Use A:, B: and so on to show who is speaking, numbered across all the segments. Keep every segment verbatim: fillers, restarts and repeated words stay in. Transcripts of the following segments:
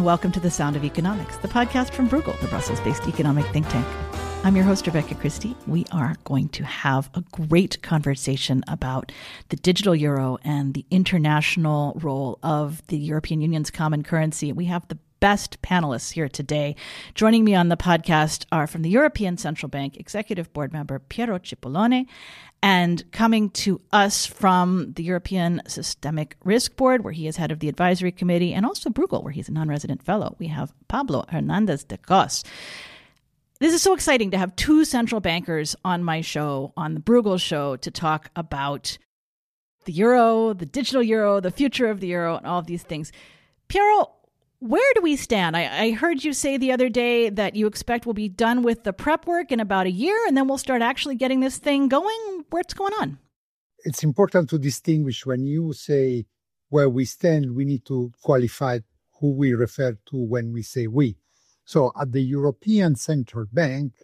A: and welcome to The Sound of Economics, the podcast from Bruegel, the Brussels-based economic think tank. I'm your host, Rebecca Christie. We are going to have a great conversation about the digital euro and the international role of the European Union's common currency. We have the best panelists here today. Joining me on the podcast are from the European Central Bank Executive Board member Piero Cipollone, and coming to us from the European Systemic Risk Board, where he is head of the advisory committee, and also Bruegel, where he's a non-resident fellow, we have Pablo Hernandez de Cos. This is so exciting to have two central bankers on my show, on the Bruegel show, to talk about the euro, the digital euro, the future of the euro, and all of these things. Piero, where do we stand? I, I heard you say the other day that you expect we'll be done with the prep work in about a year, and then we'll start actually getting this thing going. What's going on?
B: It's important to distinguish when you say where we stand, we need to qualify who we refer to when we say we. So at the European Central Bank,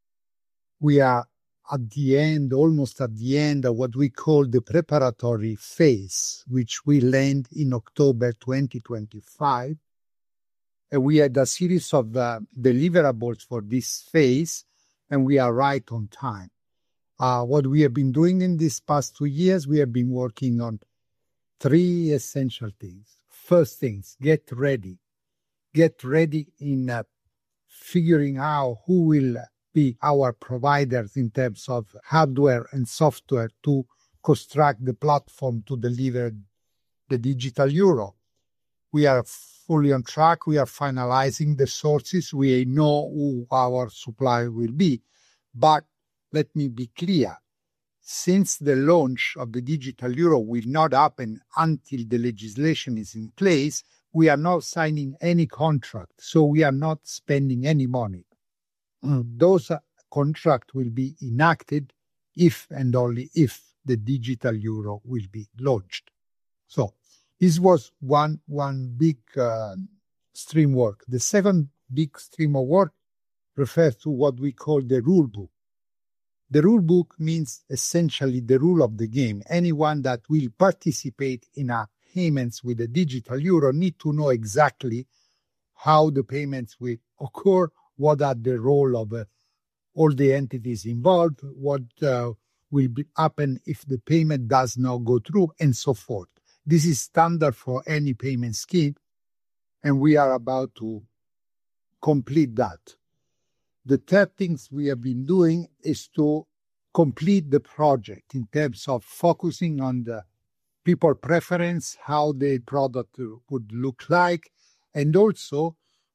B: we are at the end, almost at the end of what we call the preparatory phase, which will end in October twenty twenty-five. And we had a series of uh, deliverables for this phase, and we are right on time. Uh, what we have been doing in these past two years, we have been working on three essential things. First things, get ready. Get ready in uh, figuring out who will be our providers in terms of hardware and software to construct the platform to deliver the digital euro. We are fully on track. We are finalizing the sources. We know who our supplier will be. But let me be clear. Since the launch of the digital euro will not happen until the legislation is in place, we are not signing any contract, so we are not spending any money. Mm. Those contracts will be enacted if and only if the digital euro will be launched. So this was one, one big uh, stream work. The second big stream of work refers to what we call the rule book. The rule book means essentially the rule of the game. Anyone that will participate in a payments with the digital euro need to know exactly how the payments will occur, what are the role of uh, all the entities involved, what uh, will be happen if the payment does not go through, and so forth. This is standard for any payment scheme, and we are about to complete that. The third things we have been doing is to complete the project in terms of focusing on the people preference, how the product would look like, and also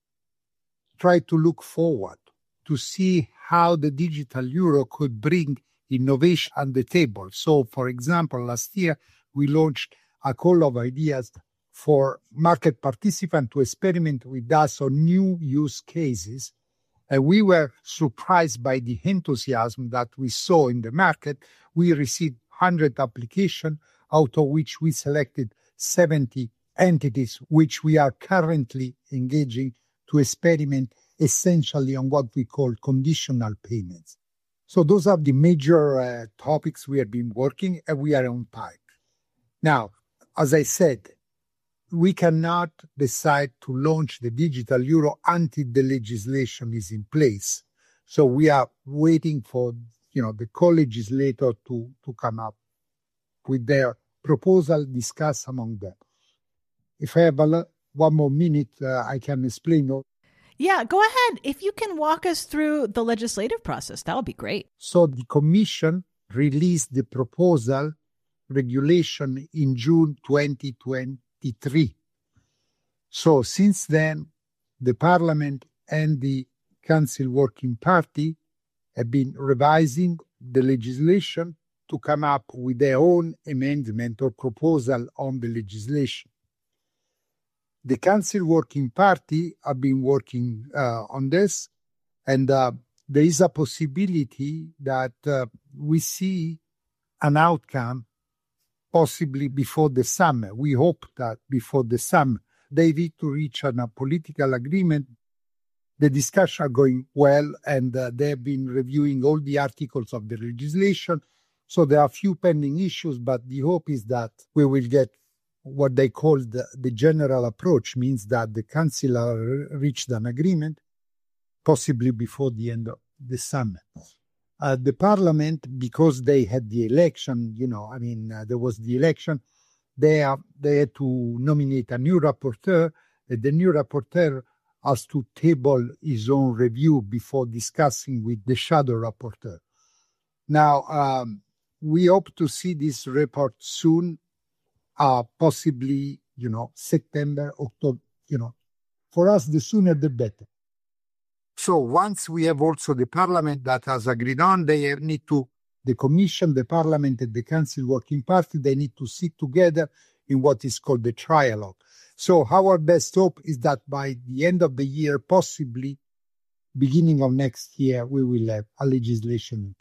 B: try to look forward to see how the digital euro could bring innovation on the table. So, for example, last year we launched a call of ideas for market participants to experiment with us on new use cases. And we were surprised by the enthusiasm that we saw in the market. We received one hundred applications, out of which we selected seventy entities, which we are currently engaging to experiment essentially on what we call conditional payments. So those are the major uh, topics we have been working, and we are on time. Now, as I said, we cannot decide to launch the digital euro until the legislation is in place. So we are waiting for, you know, the co-legislator to, to come up with their proposal, discuss among them. If I have a, one more minute, uh, I can explain.
A: Yeah, go ahead. If you can walk us through the legislative process, that would be great.
B: So the Commission released the proposal regulation in June twenty twenty-three. So since then, the Parliament and the Council Working Party have been revising the legislation to come up with their own amendment or proposal on the legislation. The Council Working Party have been working uh, on this, and uh, there is a possibility that uh, we see an outcome possibly before the summer. We hope that before the summer. They need to reach a political agreement. The discussions are going well, and uh, they have been reviewing all the articles of the legislation. So there are a few pending issues, but the hope is that we will get what they call the, the general approach, means that the Council reached an agreement, possibly before the end of the summer. Uh, the Parliament, because they had the election, you know, I mean, uh, there was the election, they, have, they had to nominate a new rapporteur, and the new rapporteur has to table his own review before discussing with the shadow rapporteur. Now, um, we hope to see this report soon, uh, possibly, you know, September, October, you know. For us, the sooner the better. So once we have also the Parliament that has agreed on, they need to, the Commission, the Parliament, and the Council Working Party, they need to sit together in what is called the trialogue. So our best hope is that by the end of the year, possibly beginning of next year, we will have a legislation.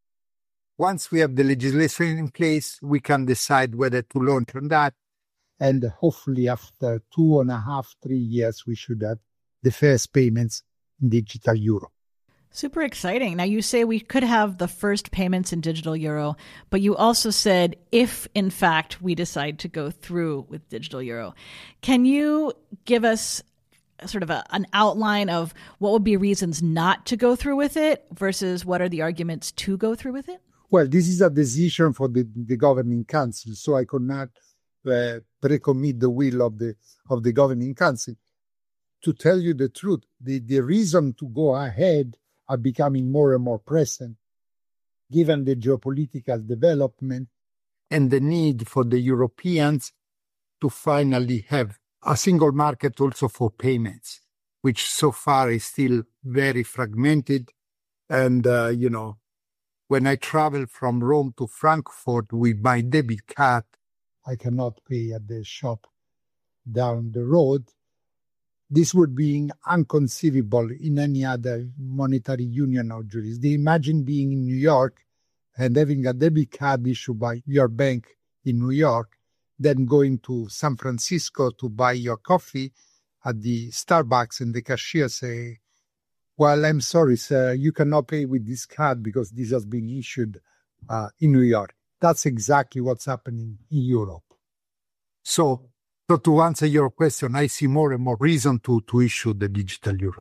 B: Once we have the legislation in place, we can decide whether to launch on that. And hopefully after two and a half, three years, we should have the first payments in digital euro.
A: Super exciting. Now, you say we could have the first payments in digital euro, but you also said if, in fact, we decide to go through with digital euro. Can you give us sort of a, an outline of what would be reasons not to go through with it versus what are the arguments to go through with it?
B: Well, this is a decision for the, the governing council, so I could not uh, pre-commit the will of the of the governing council. To tell you the truth, the, the reason to go ahead are becoming more and more present, given the geopolitical development and the need for the Europeans to finally have a single market also for payments, which so far is still very fragmented. And, uh, you know, when I travel from Rome to Frankfurt with my debit card, I cannot pay at the shop down the road. This would be inconceivable in any other monetary union or jurisdiction. Imagine being in New York and having a debit card issued by your bank in New York, then going to San Francisco to buy your coffee at the Starbucks and the cashier say, well, I'm sorry, sir, you cannot pay with this card because this has been issued uh, in New York. That's exactly what's happening in Europe. So, So to answer your question, I see more and more reason to, to issue the digital euro.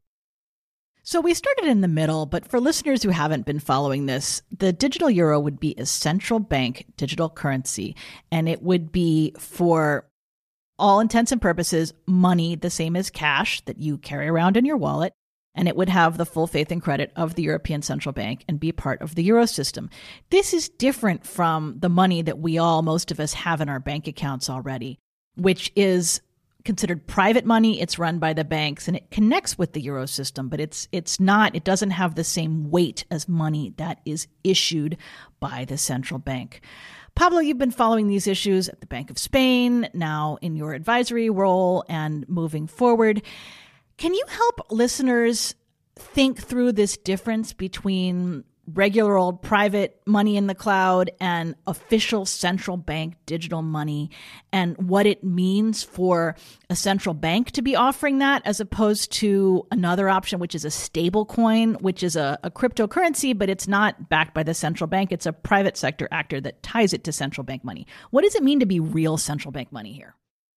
A: So we started in the middle, but for listeners who haven't been following this, the digital euro would be a central bank digital currency, and it would be, for all intents and purposes, money the same as cash that you carry around in your wallet, and it would have the full faith and credit of the European Central Bank and be part of the euro system. This is different from the money that we all, most of us, have in our bank accounts already, which is considered private money. It's run by the banks and it connects with the euro system, but it's it's not, it doesn't have the same weight as money that is issued by the central bank. Pablo, you've been following these issues at the Bank of Spain, now in your advisory role and moving forward. Can you help listeners think through this difference between regular old private money in the cloud and official central bank digital money, and what it means for a central bank to be offering that as opposed to another option, which is a stable coin, which is a, a cryptocurrency, but it's not backed by the central bank. It's a private sector actor that ties it to central bank money. What does it mean to be real central bank money here?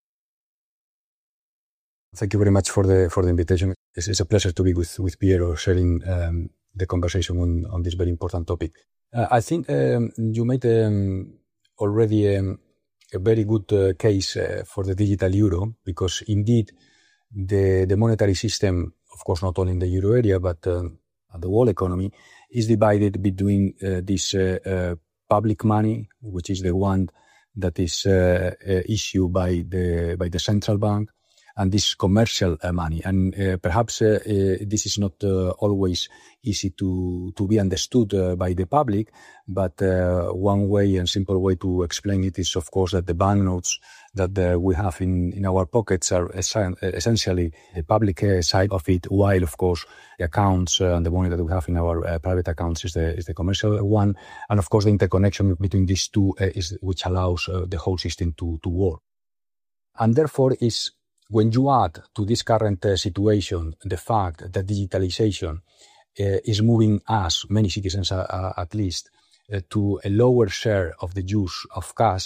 C: Thank you very much for the for the invitation. It's, it's a pleasure to be with, with Piero sharing um, the conversation on, on this very important topic. Uh, I think um, you made um, already um, a very good uh, case uh, for the digital euro, because indeed the, the monetary system, of course not only in the euro area, but uh, the whole economy, is divided between uh, this uh, uh, public money, which is the one that is uh, uh, issued by the by the central bank, and this commercial uh, money. And uh, perhaps uh, uh, this is not uh, always easy to, to be understood uh, by the public, but uh, one way and simple way to explain it is, of course, that the banknotes that uh, we have in, in our pockets are es- essentially the public uh, side of it, while, of course, the accounts uh, and the money that we have in our uh, private accounts is the, is the commercial one. And, of course, the interconnection between these two uh, is which allows uh, the whole system to, to work. And therefore is when you add to this current uh, situation the fact that digitalization uh, is moving us, many citizens uh, uh, at least, uh, to a lower share of the use of cash,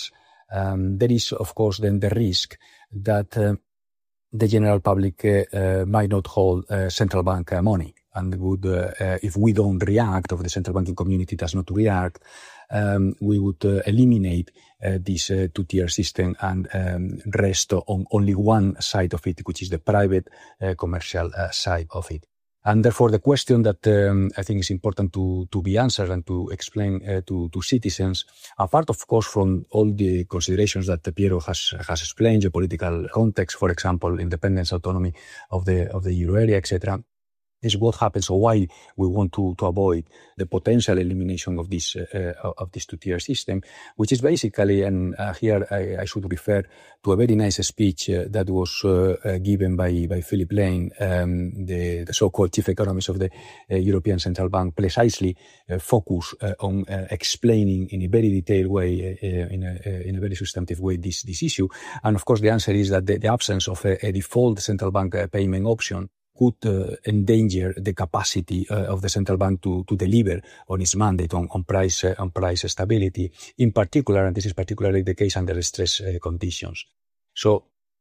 C: um, there is, of course, then the risk that uh, the general public uh, uh, might not hold uh, central bank uh, money, and would, uh, uh, if we don't react, or the central banking community does not react, um, we would uh, eliminate uh, this uh, two-tier system and um, rest on only one side of it, which is the private uh, commercial uh, side of it. And therefore, the question that um, I think is important to, to be answered and to explain uh, to, to citizens, apart, of course, from all the considerations that Piero has, has explained, geopolitical context, for example, independence, autonomy of the, of the euro area, et cetera, is what happens, or why we want to, to avoid the potential elimination of this uh, of this two-tier system, which is basically, and uh, here I, I should refer to a very nice speech uh, that was uh, uh, given by by Philip Lane, um, the, the so-called chief economist of the uh, European Central Bank, precisely uh, focus uh, on uh, explaining in a very detailed way, uh, in a uh, in a very substantive way, this this issue. And of course, the answer is that the, the absence of a, a default central bank uh, payment option could uh, endanger the capacity uh, of the central bank to, to deliver on its mandate on, on price uh, on price stability, in particular, and this is particularly the case under stress uh, conditions. So,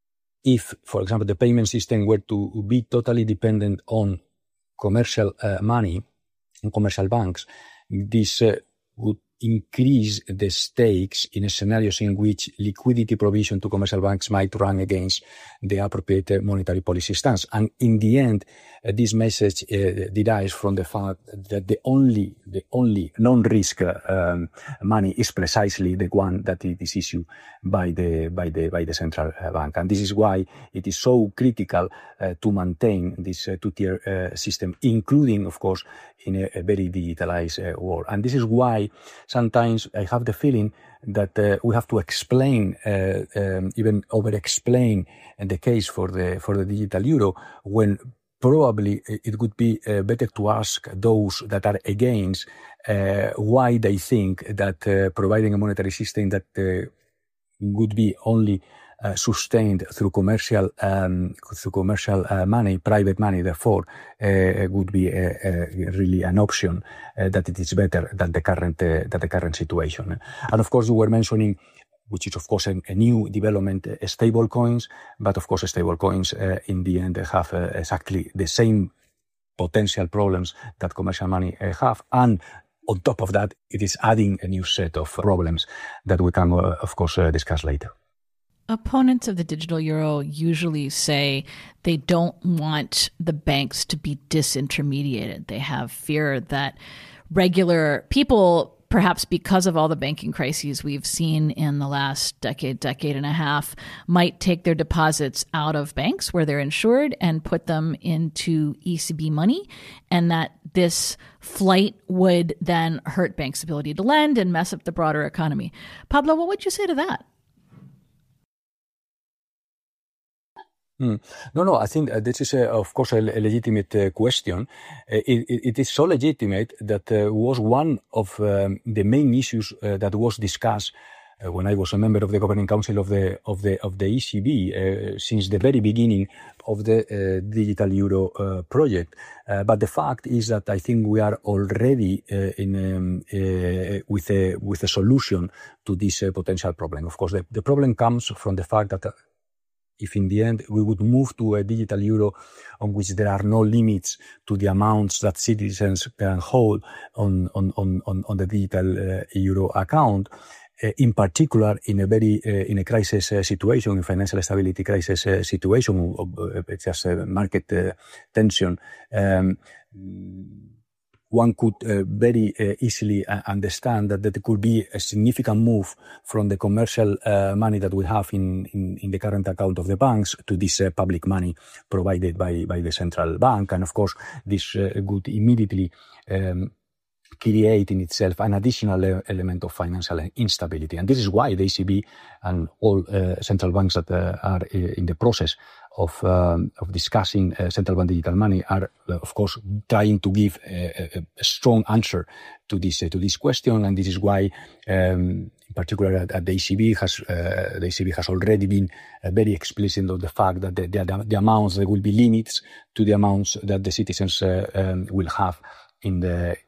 C: if, for example, the payment system were to be totally dependent on commercial uh, money, on commercial banks, this uh, would increase the stakes in scenarios in which liquidity provision to commercial banks might run against the appropriate monetary policy stance. And in the end, uh, this message uh, derives from the fact that the only the only non-risk uh, um, money is precisely the one that it is issued by the by the by the central bank. And this is why it is so critical uh, to maintain this uh, two-tier uh, system, including, of course, in a, a very digitalized uh, world. And this is why sometimes I have the feeling that uh, we have to explain, uh, um, even over-explain the case for the for the digital euro, when probably it would be uh, better to ask those that are against uh, why they think that uh, providing a monetary system that uh, would be only Uh, sustained through commercial um, through commercial uh, money, private money, therefore, uh, would be uh, uh, really an option uh, that it is better than the current uh, than the current situation. And of course, you were mentioning, which is of course a, a new development, uh, stable coins, but of course, stable coins uh, in the end have uh, exactly the same potential problems that commercial money uh, have, and on top of that, it is adding a new set of problems that we can, uh, of course, uh, discuss later.
A: Opponents of the digital euro usually say they don't want the banks to be disintermediated. They have fear that regular people, perhaps because of all the banking crises we've seen in the last decade, decade and a half, might take their deposits out of banks where they're insured and put them into E C B money, and that this flight would then hurt banks' ability to lend and mess up the broader economy. Pablo, what would you say to that?
C: Mm. No, no, I think uh, this is, uh, of course, a, a legitimate uh, question. Uh, it, it, it is so legitimate that uh, was one of um, the main issues uh, that was discussed uh, when I was a member of the Governing Council of the of the of the E C B uh, since the very beginning of the uh, digital euro uh, project. Uh, but the fact is that I think we are already uh, in um, uh, with a with a solution to this uh, potential problem. Of course, the, the problem comes from the fact that Uh, if in the end we would move to a digital euro on which there are no limits to the amounts that citizens can hold on on on on the digital uh, euro account, uh, in particular in a very uh, in a crisis uh, situation, in financial stability crisis uh, situation, uh, just uh, market uh, tension. Um, One could uh, very uh, easily uh, understand that, that there could be a significant move from the commercial uh, money that we have in, in, in the current account of the banks to this uh, public money provided by, by the central bank. And of course, this uh, would immediately um, create in itself an additional uh, element of financial instability. And this is why the E C B and all uh, central banks that uh, are uh, in the process of um, of discussing uh, central bank digital money are, uh, of course, trying to give a, a, a strong answer to this uh, to this question. And this is why, um, in particular, at, at the E C B has uh, the E C B has already been uh, very explicit on the fact that the, the, the amounts, there will be limits to the amounts that the citizens uh, um, will have in the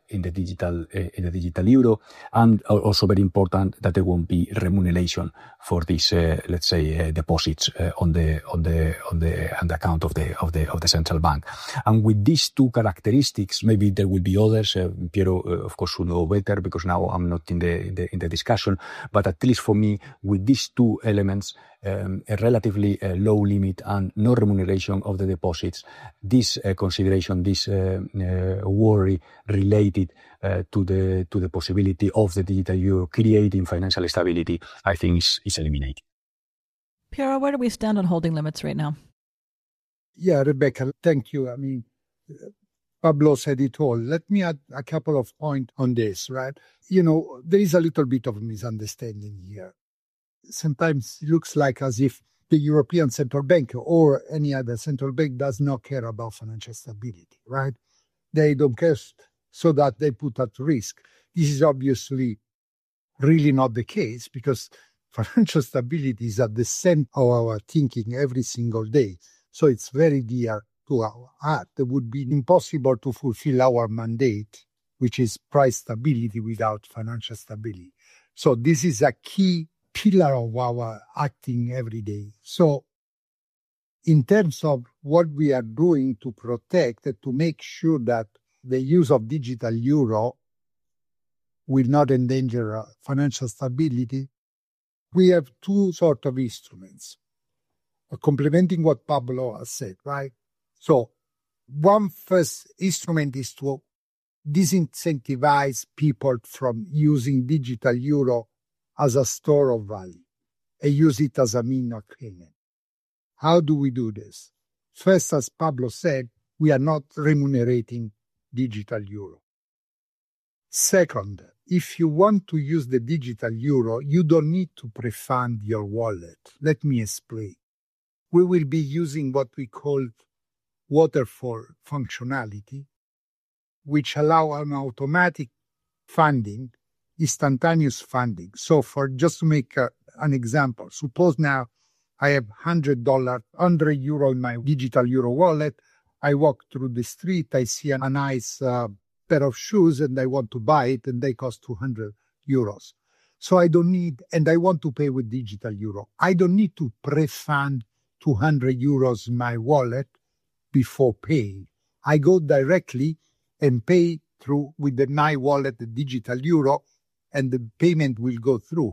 C: in the digital uh, in the digital euro, and also very important that there won't be remuneration for these, uh, let's say, uh, deposits uh, on the on the on the on the account of the of the of the central bank. And with these two characteristics, maybe there will be others. Uh, Piero, uh, of course, will know better because now I'm not in the, in the in the discussion. But at least for me, with these two elements, um, a relatively uh, low limit and no remuneration of the deposits, this uh, consideration, this uh, uh, worry related uh, to the to the possibility of the digital euro creating financial stability, I think is, is eliminated.
A: Piero, where do we stand on holding limits right now?
B: Yeah, Rebecca, thank you. I mean, Pablo said it all. Let me add a couple of points on this, right? You know, there is a little bit of a misunderstanding here. Sometimes it looks like as if the European Central Bank or any other central bank does not care about financial stability, right? They don't care so that they put at risk. This is obviously really not the case because financial stability is at the center of our thinking every single day. So it's very dear to our heart. It would be impossible to fulfill our mandate, which is price stability without financial stability. So this is a key pillar of our acting every day. So in terms of what we are doing to protect, to make sure that the use of digital euro will not endanger financial stability, we have two sort of instruments, complementing what Pablo has said, right? So one first instrument is to disincentivize people from using digital euro as a store of value and use it as a means of payment. How do we do this? First, as Pablo said, we are not remunerating digital euro. Second, if you want to use the digital euro, you don't need to pre-fund your wallet. Let me explain. We will be using what we call waterfall functionality, which allow an automatic funding, instantaneous funding. So for just to make a, an example, suppose now I have one hundred dollars, one hundred euro in my digital euro wallet. I walk through the street, I see a nice uh, pair of shoes and I want to buy it and they cost two hundred euros. So I don't need, and I want to pay with digital euro. I don't need to pre-fund two hundred euros in my wallet before paying. I go directly and pay through with the my wallet, the digital euro, and the payment will go through.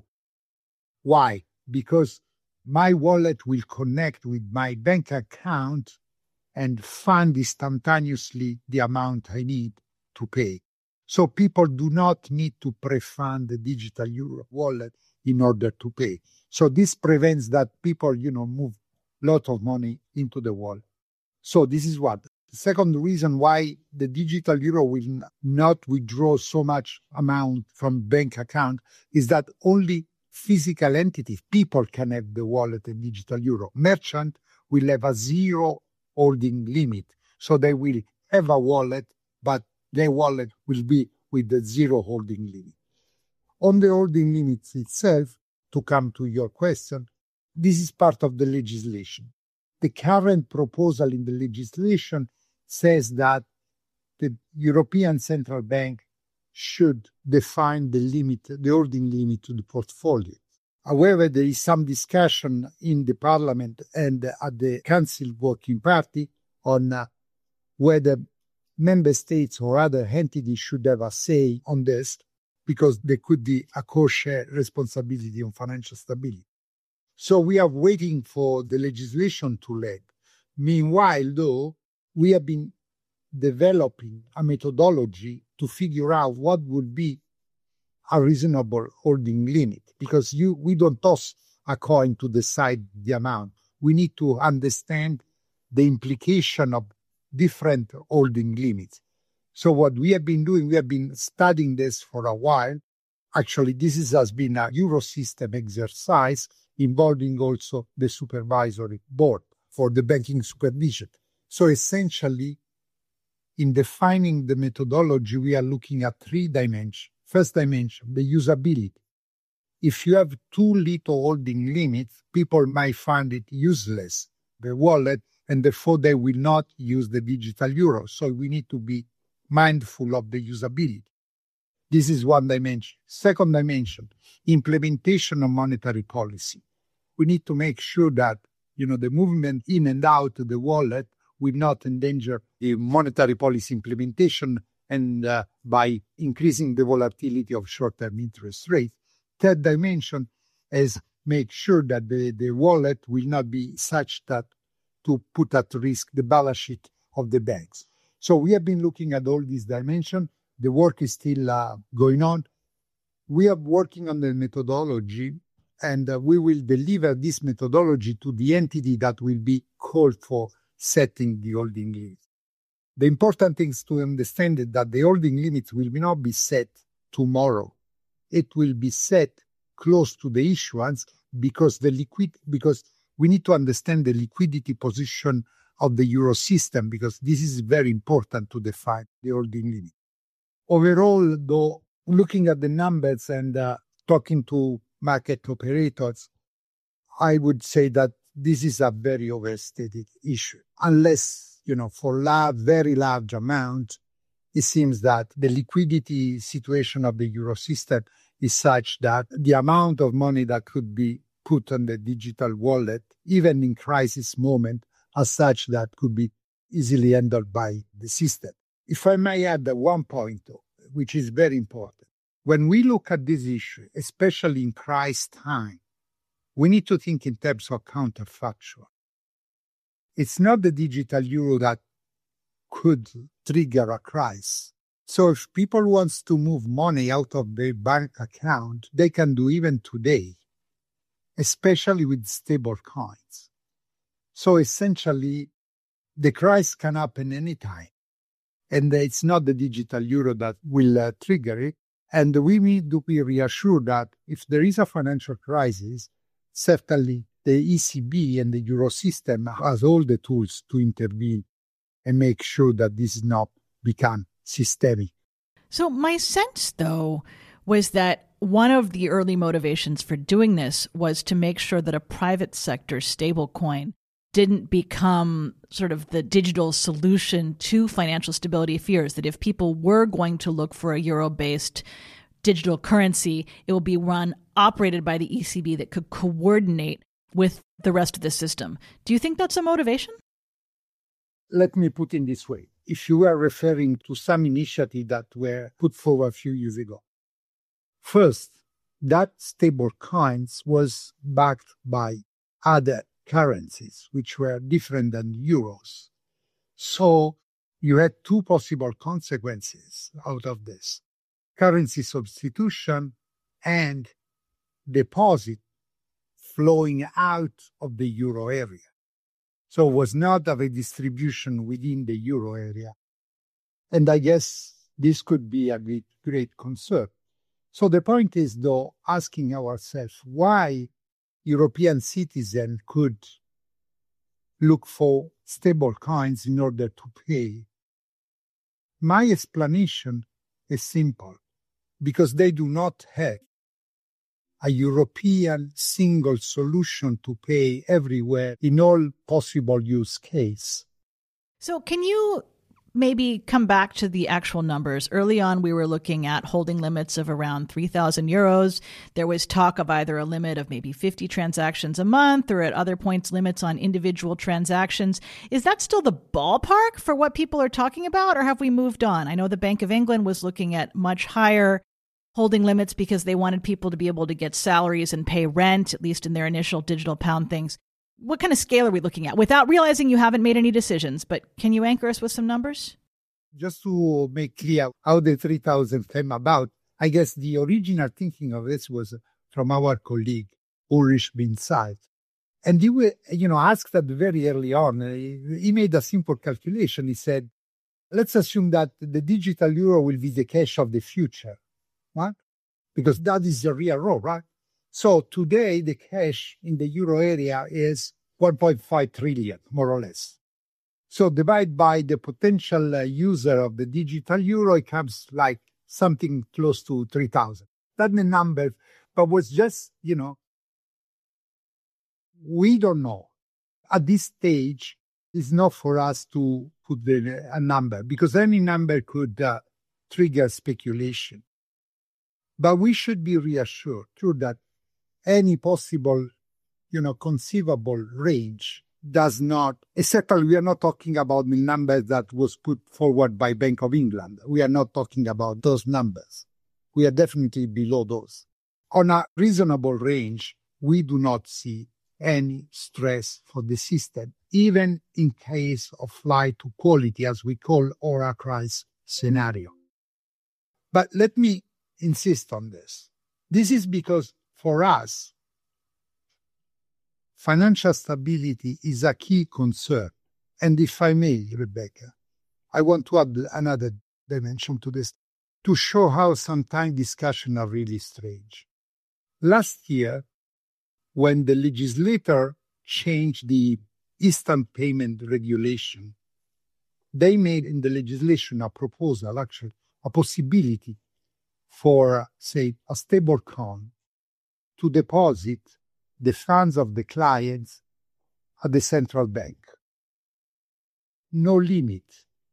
B: Why? Because my wallet will connect with my bank account and fund instantaneously the amount I need to pay. So people do not need to pre-fund the digital euro wallet in order to pay. So this prevents that people, you know, move a lot of money into the wallet. So this is what. The second reason why the digital euro will not withdraw so much amount from bank account is that only physical entities, people can have the wallet and digital euro. Merchant will have a zero holding limit. So they will have a wallet, but their wallet will be with the zero holding limit. On the holding limits itself, to come to your question, this is part of the legislation. The current proposal in the legislation says that the European Central Bank should define the limit, the holding limit to the portfolio. However, there is some discussion in the Parliament and at the Council Working Party on uh, whether member states or other entities should have a say on this, because there could be a co-share responsibility on financial stability. So we are waiting for the legislation to land. Meanwhile, though, we have been developing a methodology to figure out what would be a reasonable holding limit, because you we don't toss a coin to decide the amount. We need to understand the implication of different holding limits. So what we have been doing, we have been studying this for a while. Actually, this is, has been a Eurosystem exercise involving also the supervisory board for the banking supervision. So essentially, in defining the methodology, we are looking at three dimensions. First dimension, the usability. If you have too little holding limits, people might find it useless, the wallet, and therefore they will not use the digital euro. So we need to be mindful of the usability. This is one dimension. Second dimension, implementation of monetary policy. We need to make sure that, you know, the movement in and out of the wallet will not endanger the monetary policy implementation and uh, by increasing the volatility of short-term interest rates. Third dimension is make sure that the, the wallet will not be such that to put at risk the balance sheet of the banks. So we have been looking at all these dimensions. The work is still uh, going on. We are working on the methodology, and uh, we will deliver this methodology to the entity that will be called for setting the holding limits. The important thing is to understand that the holding limits will not be set tomorrow. It will be set close to the issuance because the liquid because we need to understand the liquidity position of the euro system, because this is very important to define the holding limit. Overall, though, looking at the numbers and uh, talking to market operators, I would say that this is a very overstated issue. Unless, you know, for large, very large amount, it seems that the liquidity situation of the euro system is such that the amount of money that could be put on the digital wallet, even in crisis moment, are such that could be easily handled by the system. If I may add one point, though, which is very important. When we look at this issue, especially in crisis time, we need to think in terms of counterfactual. It's not the digital euro that could trigger a crisis. So if people want to move money out of their bank account, they can do even today, especially with stable coins. So essentially, the crisis can happen anytime. And it's not the digital euro that will uh, trigger it. And we need to be reassured that if there is a financial crisis, certainly the E C B and the euro system has all the tools to intervene and make sure that this is not become systemic.
A: So my sense, though, was that one of the early motivations for doing this was to make sure that a private sector stablecoin didn't become sort of the digital solution to financial stability fears, that if people were going to look for a euro-based digital currency, it will be run, operated by the E C B that could coordinate with the rest of the system. Do you think that's a motivation?
B: Let me put it this way. If you are referring to some initiatives that were put forward a few years ago, first, that stable coins was backed by other currencies, which were different than euros. So you had two possible consequences out of this: currency substitution and deposit flowing out of the euro area. So it was not a redistribution within the euro area. And I guess this could be a great, great concern. So the point is, though, asking ourselves why European citizens could look for stable coins in order to pay. My explanation is simple, because they do not have a European single solution to pay everywhere in all possible use case.
A: So can you maybe come back to the actual numbers? Early on, we were looking at holding limits of around three thousand euros. There was talk of either a limit of maybe fifty transactions a month, or at other points, limits on individual transactions. Is that still the ballpark for what people are talking about, or have we moved on? I know the Bank of England was looking at much higher holding limits because they wanted people to be able to get salaries and pay rent, at least in their initial digital pound things. What kind of scale are we looking at? Without realizing you haven't made any decisions, but can you anchor us with some numbers?
B: Just to make clear how the three thousand came about, I guess the original thinking of this was from our colleague, Ulrich bin Said. And he, were, you know, asked that very early on. He made a simple calculation. He said, let's assume that the digital euro will be the cash of the future, right? Because that is the real role, right? So today, the cash in the euro area is one point five trillion, more or less. So divide by the potential uh, user of the digital euro, it comes like something close to three thousand. That's the number, but was just, you know, we don't know. At this stage, It's not for us to put the, a number, because any number could uh, trigger speculation. But we should be reassured, too, that any possible, you know, conceivable range does not, exactly, we are not talking about the numbers that was put forward by Bank of England. We are not talking about those numbers. We are definitely below those. On a reasonable range, we do not see any stress for the system, even in case of flight to quality, as we call, or a crisis scenario. But let me insist on this. This is because for us, financial stability is a key concern. And if I may, Rebecca, I want to add another dimension to this to show how sometimes discussions are really strange. Last year, when the legislator changed the instant payment regulation, they made in the legislation a proposal, actually, a possibility for, say, a stablecoin to deposit the funds of the clients at the central bank. No limit.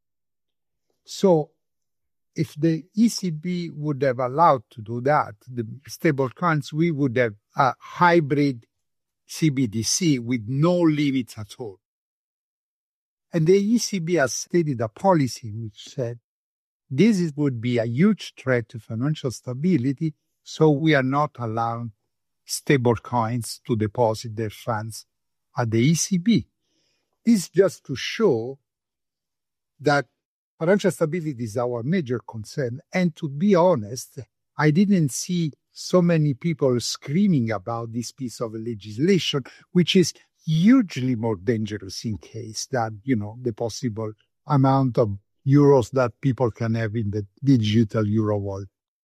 B: So, if the E C B would have allowed to do that, the stablecoins, we would have a hybrid C B D C with no limits at all. And the E C B has stated a policy which said this is, would be a huge threat to financial stability, so we are not allowing stablecoins to deposit their funds at the E C B. This is just to show that financial stability is our major concern. And to be honest, I didn't see so many people screaming about this piece of legislation, which is hugely more dangerous in case that, you know, the possible amount of euros that people can have in the digital euro world.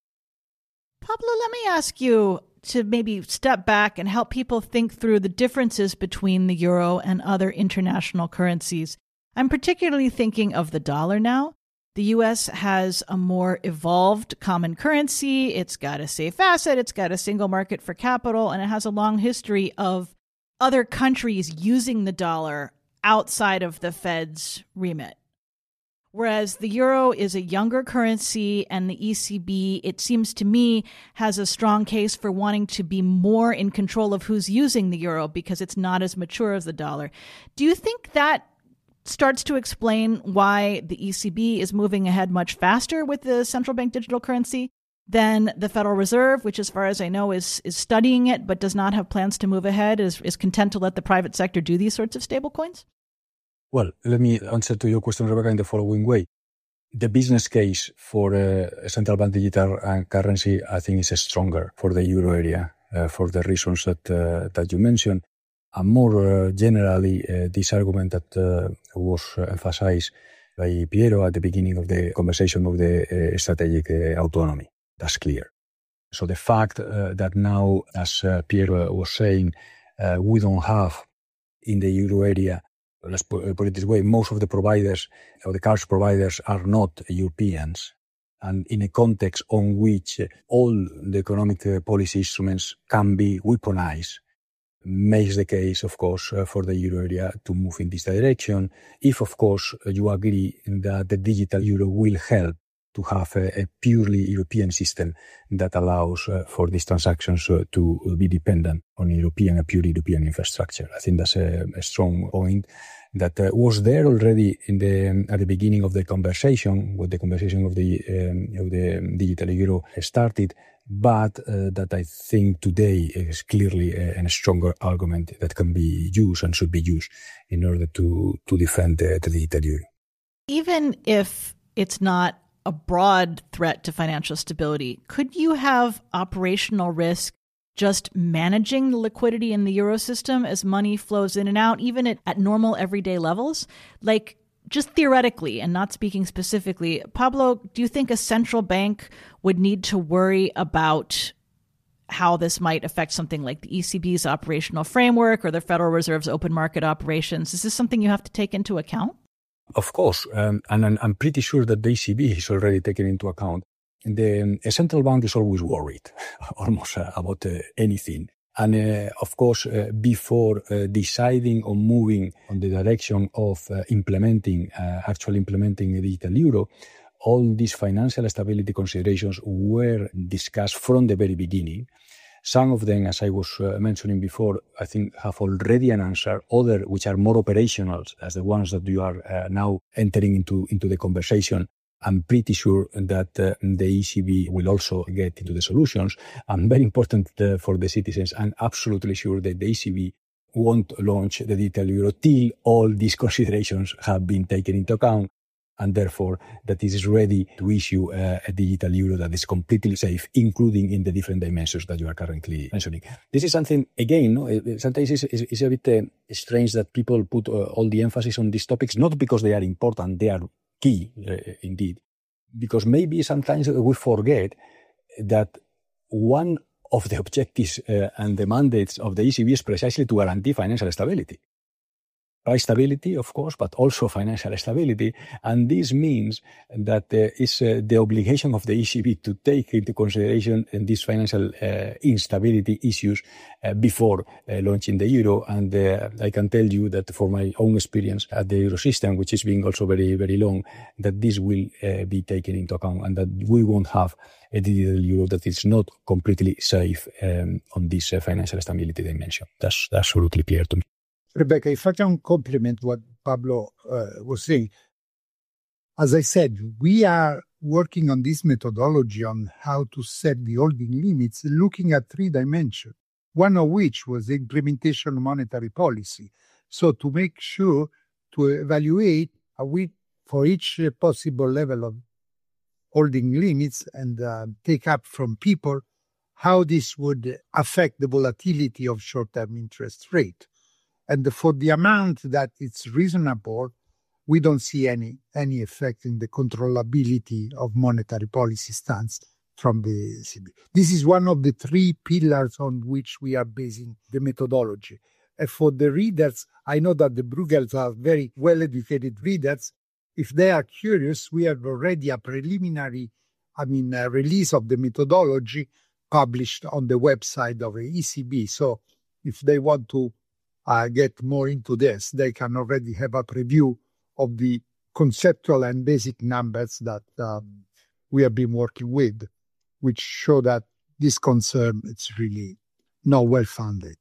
A: Pablo, let me ask you to maybe step back and help people think through the differences between the euro and other international currencies. I'm particularly thinking of the dollar now. The U S has a more evolved common currency. It's got a safe asset. It's got a single market for capital, and it has a long history of other countries using the dollar outside of the Fed's remit. Whereas the euro is a younger currency, and the E C B, it seems to me, has a strong case for wanting to be more in control of who's using the euro because it's not as mature as the dollar. Do you think that starts to explain why the E C B is moving ahead much faster with the central bank digital currency than the Federal Reserve, which, as far as I know, is is studying it but does not have plans to move ahead, is, is content to let the private sector do these sorts of stablecoins?
C: Well, let me answer to your question, Rebecca, in the following way. The business case for uh, a central bank digital currency, I think, is stronger for the euro area uh, for the reasons that uh, that you mentioned. And more uh, generally, uh, this argument that uh, was uh, emphasized by Piero at the beginning of the conversation of the uh, strategic uh, autonomy. That's clear. So the fact uh, that now, as uh, Piero was saying, uh, we don't have in the euro area, let's put, put it this way, most of the providers or the cards providers are not Europeans. And in a context on which uh, all the economic uh, policy instruments can be weaponized, makes the case, of course, uh, for the euro area to move in this direction. If, of course, uh, you agree that the digital euro will help to have a, a purely European system that allows uh, for these transactions uh, to be dependent on European, a pure European infrastructure. I think that's a, a strong point that uh, was there already in the um, at the beginning of the conversation, when the conversation of the um, of the digital euro started. But uh, that I think today is clearly a, a stronger argument that can be used and should be used in order to, to defend the, the digital euro.
A: Even if it's not a broad threat to financial stability, could you have operational risk just managing the liquidity in the euro system as money flows in and out, even at, at normal everyday levels? Like, just theoretically and not speaking specifically, Pablo, do you think a central bank would need to worry about how this might affect something like the E C B's operational framework or the Federal Reserve's open market operations? Is this something you have to take into account?
C: Of course, um, and I'm, I'm pretty sure that the E C B is already taken into account. The um, a central bank is always worried, almost uh, about uh, anything. And uh, of course, uh, before uh, deciding on moving on the direction of uh, implementing, uh, actually implementing a digital euro, all these financial stability considerations were discussed from the very beginning. Some of them, as I was uh, mentioning before, I think have already an answer. Other, which are more operational, as the ones that you are uh, now entering into, into the conversation, I'm pretty sure that uh, the E C B will also get into the solutions. And very important uh, for the citizens, I'm absolutely sure that the E C B won't launch the digital euro till all these considerations have been taken into account, and therefore that it is ready to issue uh, a digital euro that is completely safe, including in the different dimensions that you are currently mentioning. This is something, again, no, sometimes it's, it's, it's a bit uh, strange that people put uh, all the emphasis on these topics, not because they are important, they are key, uh, indeed, because maybe sometimes we forget that one of the objectives uh, and the mandates of the E C B is precisely to guarantee financial stability. Price stability, of course, but also financial stability. And this means that uh, it's uh, the obligation of the E C B to take into consideration uh, these financial uh, instability issues uh, before uh, launching the euro. And uh, I can tell you that for my own experience at the euro system, which is being also very, very long, that this will uh, be taken into account and that we won't have a digital euro that is not completely safe um, on this uh, financial stability dimension. That's, that's absolutely clear to me.
B: Rebecca, if I can complement what Pablo uh, was saying, as I said, we are working on this methodology on how to set the holding limits, looking at three dimensions, one of which was the implementation of monetary policy. So to make sure to evaluate uh, we, for each uh, possible level of holding limits and uh, take up from people, how this would affect the volatility of short-term interest rate. And for the amount that it's reasonable, we don't see any, any effect in the controllability of monetary policy stance from the E C B. This is one of the three pillars on which we are basing the methodology. And for the readers, I know that the Bruegels are very well-educated readers. If they are curious, we have already a preliminary, I mean, a release of the methodology published on the website of the E C B. So if they want to Uh, get more into this, they can already have a preview of the conceptual and basic numbers that um, we have been working with, which show that this concern it's really not well-founded.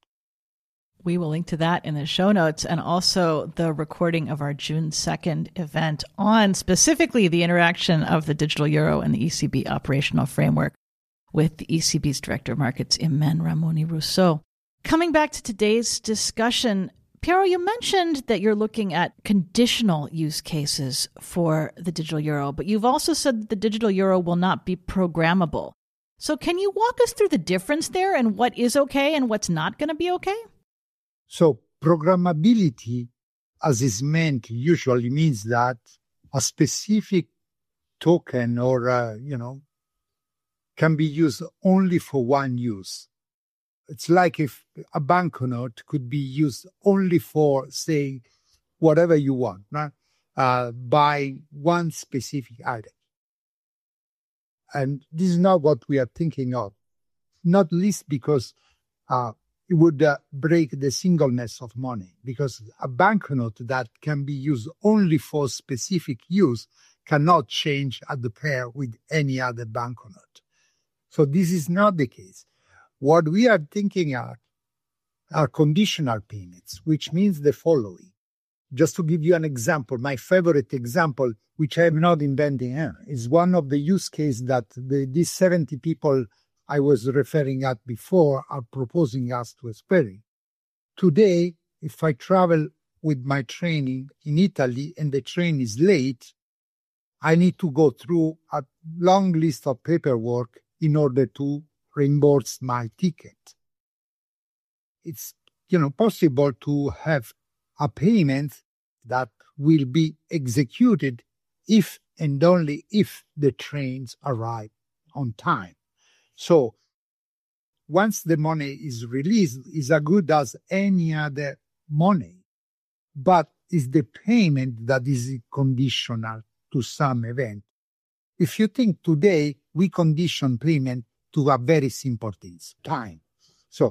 A: We will link to that in the show notes, and also the recording of our June second event on specifically the interaction of the digital euro and the E C B operational framework with the E C B's Director of Markets, Imen Ramoni-Rousseau. Coming back to today's discussion, Piero, you mentioned that you're looking at conditional use cases for the digital euro, but you've also said that the digital euro will not be programmable. So can you walk us through the difference there and what is okay and what's not going to be okay?
B: So programmability, as is meant, usually means that a specific token or, uh, you know, can be used only for one use. It's like if a banknote could be used only for, say, whatever you want, right? Uh, by one specific item. And this is not what we are thinking of, not least because uh, it would uh, break the singleness of money, because a banknote that can be used only for specific use cannot change at the pair with any other banknote. So this is not the case. What we are thinking are, are conditional payments, which means the following. Just to give you an example, my favorite example, which I am not inventing here, is one of the use cases that the, these seventy people I was referring at before are proposing us to experiment. Today, if I travel with my train in Italy and the train is late, I need to go through a long list of paperwork in order to reimburse my ticket. It's, you know, possible to have a payment that will be executed if and only if the trains arrive on time. So once the money is released, it's as good as any other money, but it's the payment that is conditional to some event. If you think today, we condition payment to a very simple thing, time. So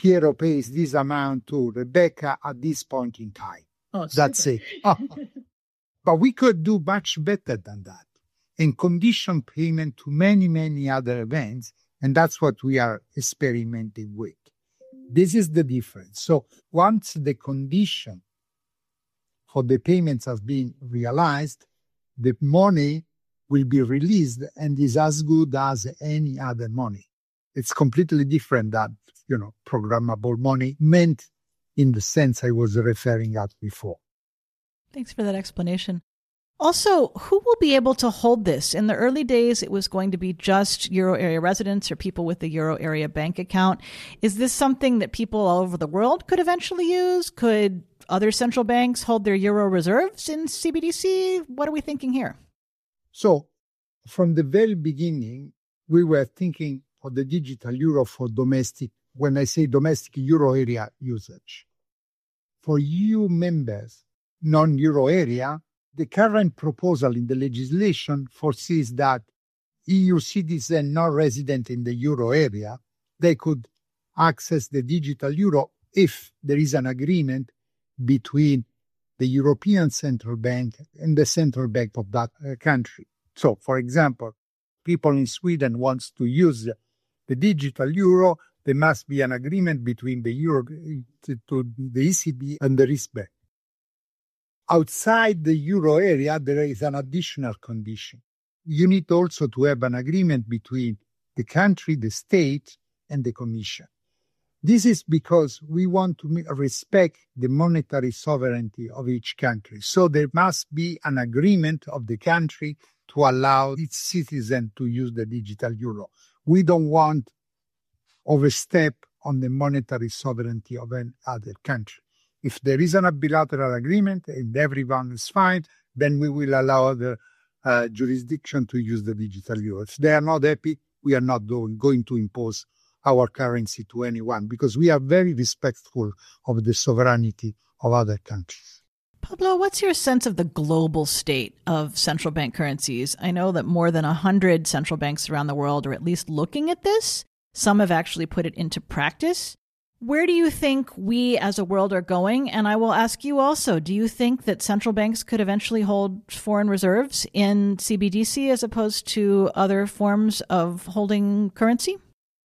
B: Piero pays this amount to Rebecca at this point in time.
A: Oh,
B: That's it. But we could do much better than that and condition payment to many, many other events. And that's what we are experimenting with. This is the difference. So once the condition for the payments has been realized, the money will be released and is as good as any other money. It's completely different than, you know, programmable money meant in the sense I was referring at before.
A: Thanks for that explanation. Also, who will be able to hold this? In the early days, it was going to be just Euro area residents or people with a Euro area bank account. Is this something that people all over the world could eventually use? Could other central banks hold their Euro reserves in C B D C? What are we thinking here?
B: So from the very beginning, we were thinking of the digital euro for domestic, when I say domestic Euro area usage. For E U members, non-Euro area, the current proposal in the legislation foresees that E U citizens not resident in the Euro area, they could access the digital euro if there is an agreement between the European Central Bank and the central bank of that uh, country. So, for example, people in Sweden wants to use the digital euro, there must be an agreement between the Euro, to, to the E C B and the Riksbank. Outside the euro area, there is an additional condition. You need also to have an agreement between the country, the state, and the Commission. This is because we want to respect the monetary sovereignty of each country. So there must be an agreement of the country to allow its citizens to use the digital euro. We don't want overstep on the monetary sovereignty of any other country. If there is a bilateral agreement and everyone is fine, then we will allow the uh, jurisdiction to use the digital euro. If they are not happy, we are not doing, going to impose our currency to anyone because we are very respectful of the sovereignty of other countries.
A: Pablo, what's your sense of the global state of central bank currencies? I know that more than one hundred central banks around the world are at least looking at this. Some have actually put it into practice. Where do you think we as a world are going? And I will ask you also, do you think that central banks could eventually hold foreign reserves in C B D C as opposed to other forms of holding currency?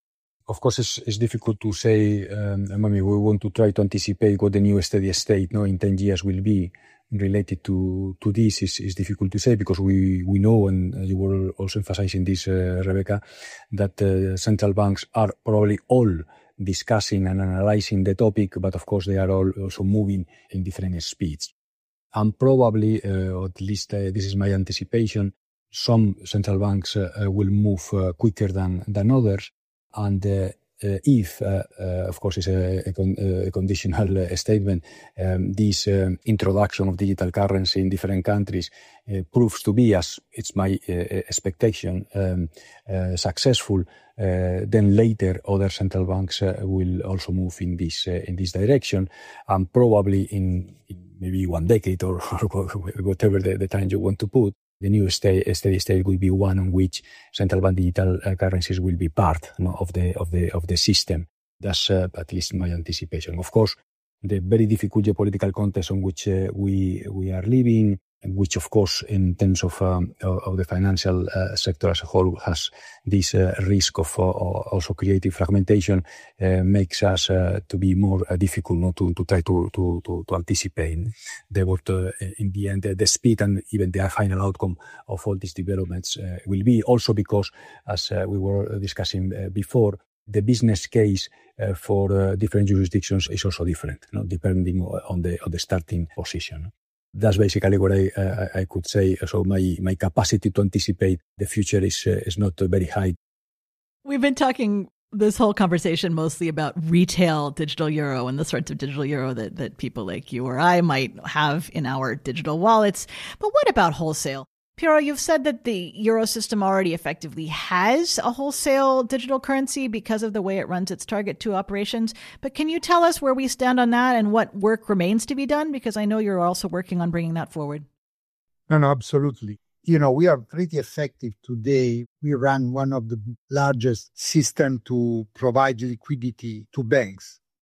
C: Of course, it's, it's difficult to say. Um, I mean, we want to try to anticipate what the new steady state no, in ten years will be related to, to this. Is is difficult to say because we, we know, and you were also emphasizing this, uh, Rebecca, that uh, central banks are probably all discussing and analyzing the topic, but of course they are all also moving in different speeds. And probably, uh, or at least uh, this is my anticipation, some central banks uh, uh, will move uh, quicker than, than others. And uh, uh, if, uh, uh, of course, it's a, a, con- a conditional uh, statement, um, this uh, introduction of digital currency in different countries uh, proves to be, as it's my uh, expectation, um, uh, successful, uh, then later other central banks uh, will also move in this uh, in this direction, and probably in, in maybe one decade or, or whatever the, the time you want to put. The new state, steady state will be one in which central bank digital uh, currencies will be part you know, of the of the of the system. That's uh, at least my anticipation. Of course, the very difficult geopolitical context on which uh, we we are living, and which, of course, in terms of um, of the financial uh, sector as a whole, has this uh, risk of uh, also creative fragmentation, uh, makes us uh, to be more uh, difficult not to, to try to to to, to anticipate the what uh, in the end uh, the speed and even the final outcome of all these developments uh, will be. Also because, as uh, we were discussing uh, before, the business case uh, for uh, different jurisdictions is also different, you know, depending on the on the starting position. That's basically what I uh, I could say. So my, my capacity to anticipate the future is uh, is not uh, very high.
A: We've been talking this whole conversation mostly about retail digital euro and the sorts of digital euro that, that people like you or I might have in our digital wallets. But what about wholesale? Piero, you've said that the euro system already effectively has a wholesale digital currency because of the way it runs its target two operations. But can you tell us where we stand on that and what work remains to be done? Because I know you're also working on bringing that forward.
B: No, no, absolutely. You know, we are pretty effective today. We run one of the largest systems to provide liquidity to banks.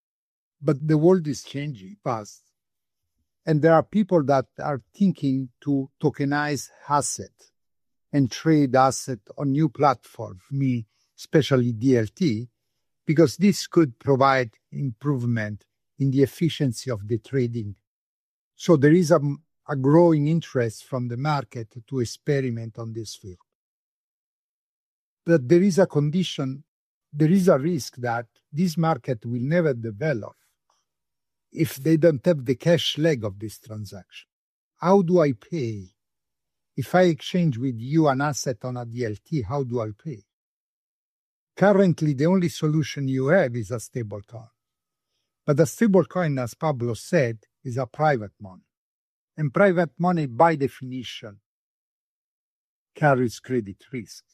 B: But the world is changing fast. And there are people that are thinking to tokenize assets and trade assets on new platforms, me, especially D L T, because this could provide improvement in the efficiency of the trading. So there is a, a growing interest from the market to experiment on this field. But there is a condition, there is a risk that this market will never develop if they don't have the cash leg of this transaction. How do I pay? If I exchange with you an asset on a D L T, how do I pay? Currently, the only solution you have is a stablecoin. But a stablecoin, as Pablo said, is a private money. And private money, by definition, carries credit risk.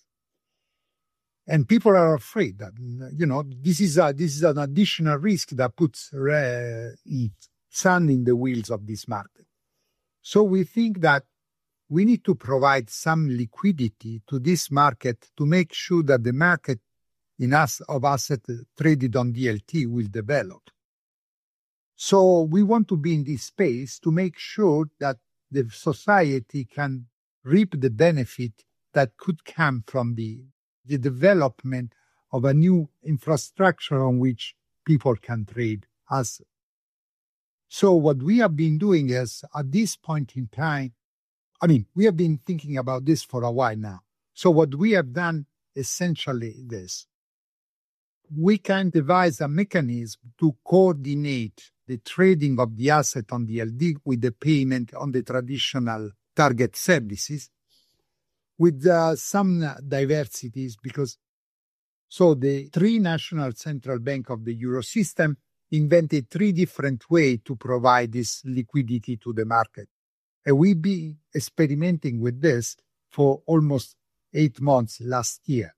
B: And people are afraid that, you know, this is a, this is an additional risk that puts uh, sand in the wheels of this market. So we think that we need to provide some liquidity to this market to make sure that the market in us of assets traded on D L T will develop. So we want to be in this space to make sure that the society can reap the benefit that could come from the, the development of a new infrastructure on which people can trade assets. So what we have been doing is, at this point in time, I mean, we have been thinking about this for a while now. So what we have done essentially is this. We can devise a mechanism to coordinate the trading of the asset on D L T with the payment on the traditional target services with uh, some diversities, because so the three national central bank of the Eurosystem invented three different ways to provide this liquidity to the market. And we've been experimenting with this for almost eight months last year.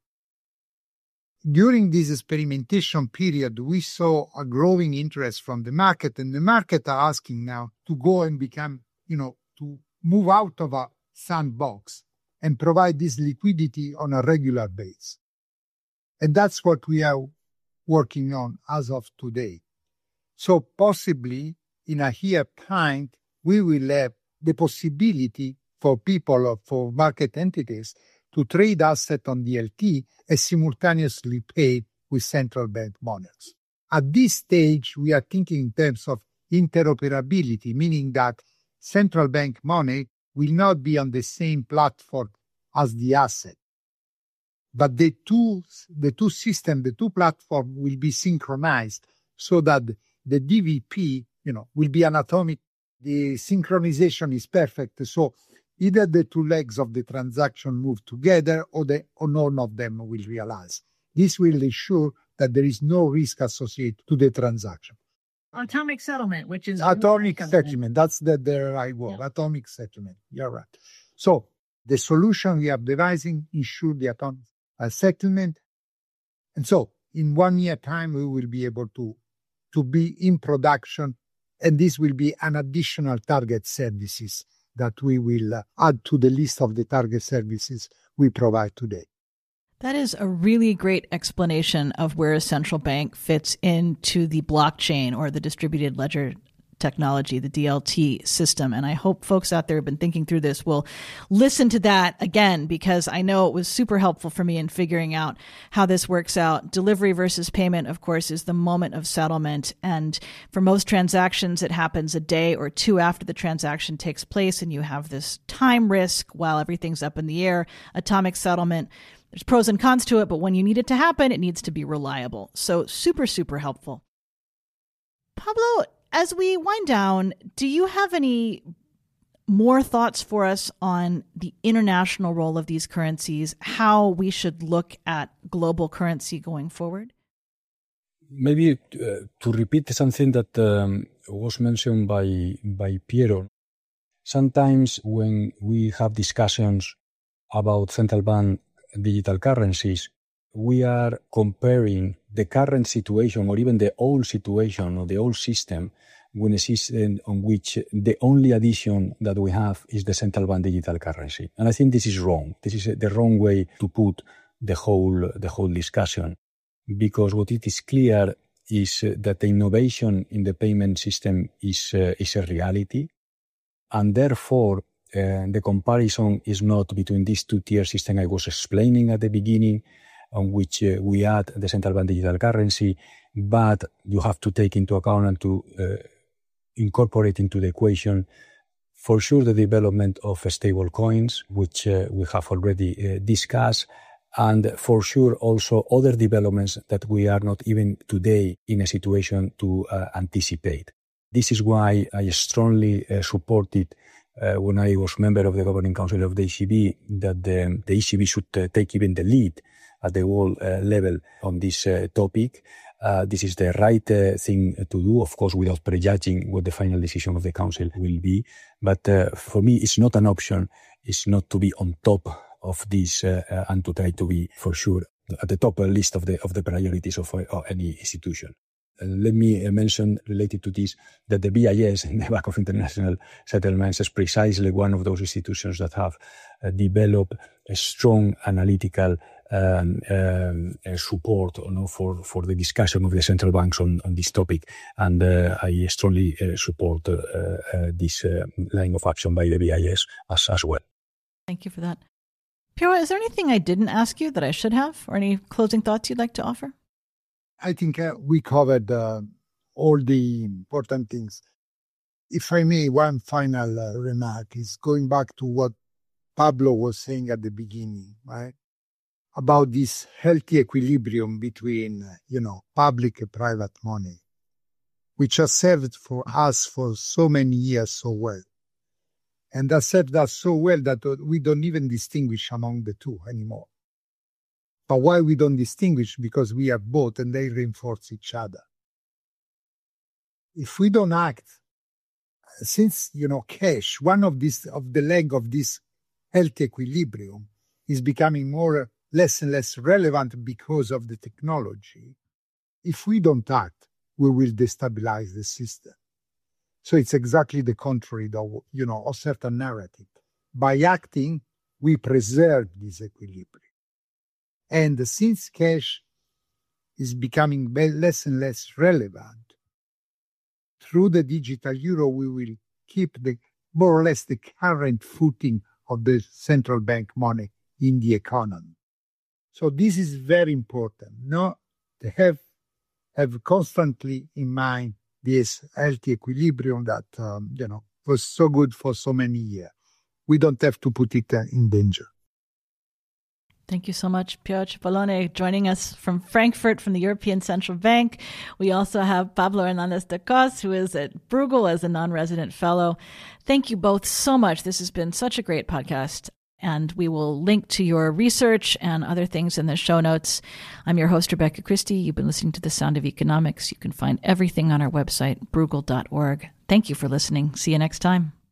B: During this experimentation period, we saw a growing interest from the market, and the market are asking now to go and become, you know, to move out of a sandbox and provide this liquidity on a regular basis. And that's what we are working on as of today. So possibly in a year time, we will have the possibility for people or for market entities to trade assets on D L T and simultaneously pay with central bank monies. At this stage, we are thinking in terms of interoperability, meaning that central bank money will not be on the same platform as the asset. But the two, the two systems, the two platforms will be synchronized so that the D V P, you know, will be anatomic. The synchronization is perfect. So either the two legs of the transaction move together or, the, or none of them will realize. This will ensure that there is no risk associated to the transaction.
A: Atomic settlement, which is...
B: Atomic settlement, that's the, the right word, yeah. Atomic settlement, you're right. So the solution we are devising ensures the atomic uh, settlement. And so in one year time, we will be able to, to be in production, and this will be an additional target services that we will uh, add to the list of the target services we provide today.
A: That is a really great explanation of where a central bank fits into the blockchain or the distributed ledger technology, the D L T system. And I hope folks out there who've been thinking through this will listen to that again, because I know it was super helpful for me in figuring out how this works out. Delivery versus payment, of course, is the moment of settlement. And for most transactions, it happens a day or two after the transaction takes place, and you have this time risk while everything's up in the air. Atomic settlement, there's pros and cons to it, but when you need it to happen, it needs to be reliable. So super, super helpful. Pablo, as we wind down, do you have any more thoughts for us on the international role of these currencies, how we should look at global currency going forward?
C: Maybe uh, to repeat something that um, was mentioned by, by Piero. Sometimes when we have discussions about central bank digital currencies, we are comparing the current situation or even the old situation or the old system with a system on which the only addition that we have is the central bank digital currency. And I think this is wrong. This is the wrong way to put the whole, the whole discussion, because what it is clear is uh, that the innovation in the payment system is uh, is a reality, and therefore uh, the comparison is not between these two-tier system I was explaining at the beginning, on which uh, we add the central bank digital currency, but you have to take into account and to uh, incorporate into the equation, for sure, the development of stable coins, which uh, we have already uh, discussed, and for sure also other developments that we are not even today in a situation to uh, anticipate. This is why I strongly uh, supported uh, when I was member of the Governing Council of the E C B that the, the E C B should uh, take even the lead at the world uh, level on this uh, topic. Uh, this is the right uh, thing to do, of course, without prejudging what the final decision of the Council will be. But uh, for me, it's not an option. It's not to be on top of this uh, uh, and to try to be, for sure, at the top list of the of the priorities of, uh, of any institution. Uh, let me uh, mention, related to this, that the B I S, in the Bank of International Settlements, is precisely one of those institutions that have uh, developed a strong analytical um, um, uh, support you know, for, for the discussion of the central banks on, on this topic. And uh, I strongly uh, support uh, uh, this uh, line of action by the B I S as, as well.
A: Thank you for that. Piero, is there anything I didn't ask you that I should have, or any closing thoughts you'd like to offer?
B: I think uh, we covered uh, all the important things. If I may, one final uh, remark is going back to what Pablo was saying at the beginning, right? About this healthy equilibrium between, uh, you know, public and private money, which has served for us for so many years so well. And that served us so well that we don't even distinguish among the two anymore. But why we don't distinguish? Because we have both and they reinforce each other. If we don't act, since, you know, cash, one of this, of the leg of this health equilibrium is becoming more, less and less relevant because of the technology. If we don't act, we will destabilize the system. So it's exactly the contrary, though, you know, of certain narrative. By acting, we preserve this equilibrium. And since cash is becoming less and less relevant, through the digital euro, we will keep the more or less the current footing of the central bank money in the economy. So this is very important. No, to have have constantly in mind this healthy equilibrium that um, you know was so good for so many years. We don't have to put it uh, in danger.
A: Thank you so much, Piero Cipollone, joining us from Frankfurt from the European Central Bank. We also have Pablo Hernandez da Cos, who is at Bruegel as a non-resident fellow. Thank you both so much. This has been such a great podcast, and we will link to your research and other things in the show notes. I'm your host, Rebecca Christie. You've been listening to The Sound of Economics. You can find everything on our website, bruegel dot org. Thank you for listening. See you next time.